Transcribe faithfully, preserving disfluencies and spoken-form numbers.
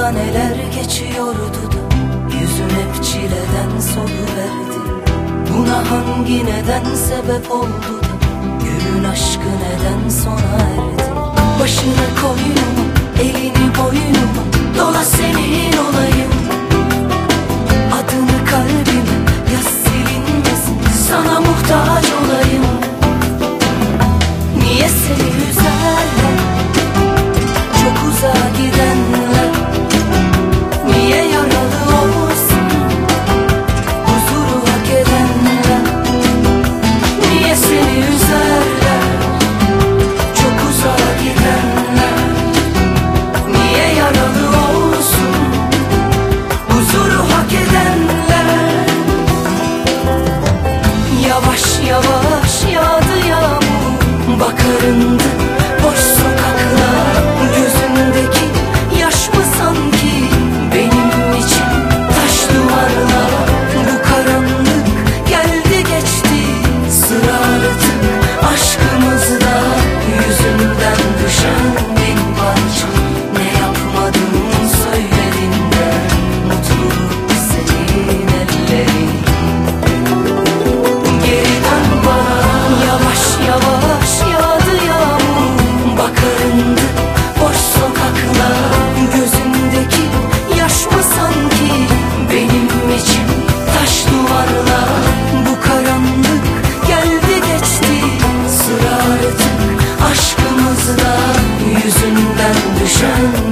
Aklımdan neler geçiyordu da yüzün hep çileden soluverdi. Buna hangi neden sebep oldu da gülün aşkı neden sona erdi? Başını koynuma, elini boynuma dola, senin olayım. Adını kalbime yaz, silinmesin, sana muhtaç olayım. Niye seni üzerler çok uzağa gidenler? Niye yaralı olsun huzuru hak edenler? Niye seni üzerler çok uzağa gidenler? Niye yaralı olsun huzuru hak edenler? Yavaş yavaş yağdı yağmur, bakarındı boş sokaklar. Gözündeki yaş mı sanki benim için taş duvarlar? Bu karanlık geldi geçti, sıra artık aşkımızda. Yüzünden düşen bin parça, ne yapmadım söyledin de mutluluk senin ellerin. Geri dön bana, yavaş yavaş yağdı yağmur, bakarındı boş sokaklar. Gözündeki yaş mı sanki benim için taş duvarlar? Bu karanlık geldi geçti, sıra artık aşkımızda. Yüzünden düşen